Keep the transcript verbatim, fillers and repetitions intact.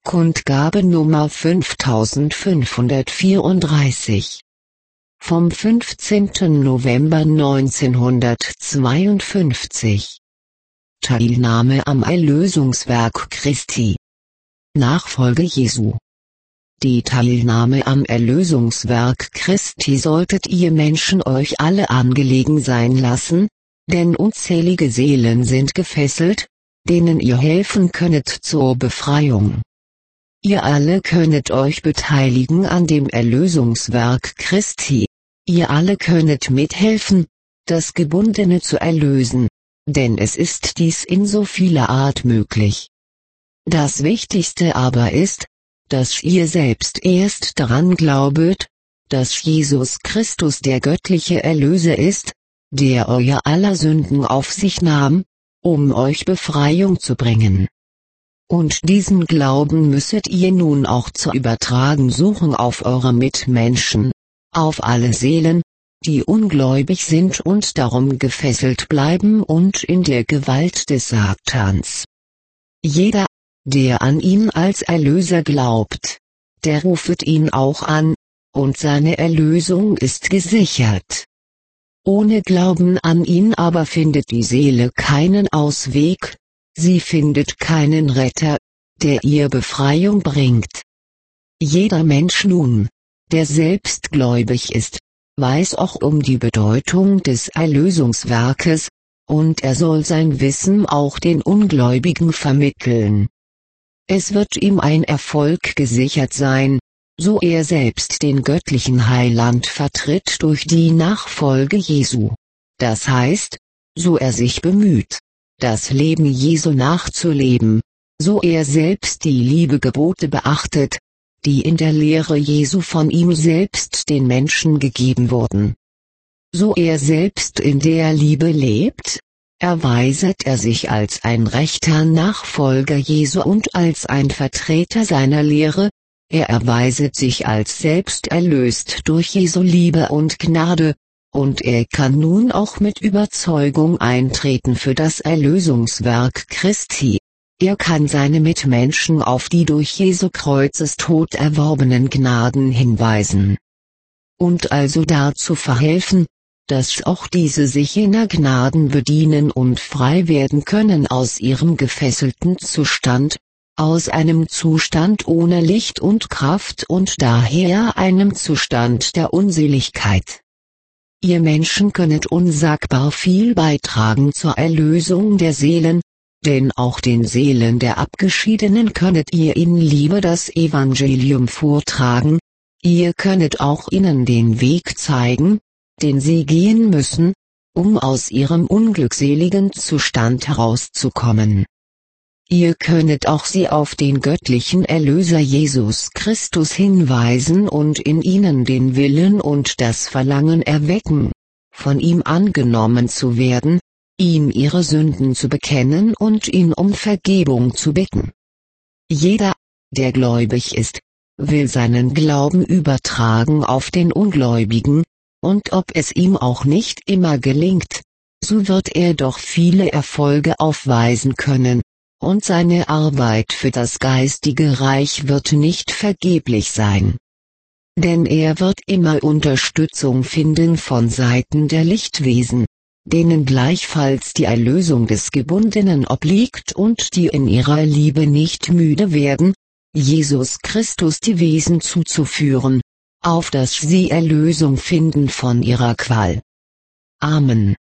Kundgabe Nummer fünftausendfünfhundertvierunddreißig. Vom fünfzehnten November neunzehnhundertzweiundfünfzig. Teilnahme am Erlösungswerk Christi. Nachfolge Jesu. Die Teilnahme am Erlösungswerk Christi solltet ihr Menschen euch alle angelegen sein lassen, denn unzählige Seelen sind gefesselt, denen ihr helfen könnet zur Befreiung. Ihr alle könnet euch beteiligen an dem Erlösungswerk Christi, ihr alle könnet mithelfen, das Gebundene zu erlösen, denn es ist dies in so vieler Art möglich. Das Wichtigste aber ist, dass ihr selbst erst daran glaubet, dass Jesus Christus der göttliche Erlöser ist, der euer aller Sünden auf sich nahm, um euch Befreiung zu bringen. Und diesen Glauben müsset ihr nun auch zu übertragen suchen auf eure Mitmenschen, auf alle Seelen, die ungläubig sind und darum gefesselt bleiben und in der Gewalt des Satans. Jeder, der an ihn als Erlöser glaubt, der rufet ihn auch an, und seine Erlösung ist gesichert. Ohne Glauben an ihn aber findet die Seele keinen Ausweg, sie findet keinen Retter, der ihr Befreiung bringt. Jeder Mensch nun, der selbst gläubig ist, weiß auch um die Bedeutung des Erlösungswerkes, und er soll sein Wissen auch den Ungläubigen vermitteln. Es wird ihm ein Erfolg gesichert sein, so er selbst den göttlichen Heiland vertritt durch die Nachfolge Jesu. Das heißt, so er sich bemüht, das Leben Jesu nachzuleben, so er selbst die Liebegebote beachtet, die in der Lehre Jesu von ihm selbst den Menschen gegeben wurden. So er selbst in der Liebe lebt, erweiset er sich als ein rechter Nachfolger Jesu und als ein Vertreter seiner Lehre, er erweiset sich als selbst erlöst durch Jesu Liebe und Gnade, und er kann nun auch mit Überzeugung eintreten für das Erlösungswerk Christi. Er kann seine Mitmenschen auf die durch Jesu Kreuzestod erworbenen Gnaden hinweisen. Und also dazu verhelfen, dass auch diese sich jener Gnaden bedienen und frei werden können aus ihrem gefesselten Zustand, aus einem Zustand ohne Licht und Kraft und daher einem Zustand der Unseligkeit. Ihr Menschen könnet unsagbar viel beitragen zur Erlösung der Seelen, denn auch den Seelen der Abgeschiedenen könnet ihr in Liebe das Evangelium vortragen, ihr könnet auch ihnen den Weg zeigen, den sie gehen müssen, um aus ihrem unglückseligen Zustand herauszukommen. Ihr könnet auch sie auf den göttlichen Erlöser Jesus Christus hinweisen und in ihnen den Willen und das Verlangen erwecken, von ihm angenommen zu werden, ihm ihre Sünden zu bekennen und ihn um Vergebung zu bitten. Jeder, der gläubig ist, will seinen Glauben übertragen auf den Ungläubigen, und ob es ihm auch nicht immer gelingt, so wird er doch viele Erfolge aufweisen können, und seine Arbeit für das geistige Reich wird nicht vergeblich sein. Denn er wird immer Unterstützung finden von Seiten der Lichtwesen, denen gleichfalls die Erlösung des Gebundenen obliegt und die in ihrer Liebe nicht müde werden, Jesus Christus die Wesen zuzuführen, auf dass sie Erlösung finden von ihrer Qual. Amen.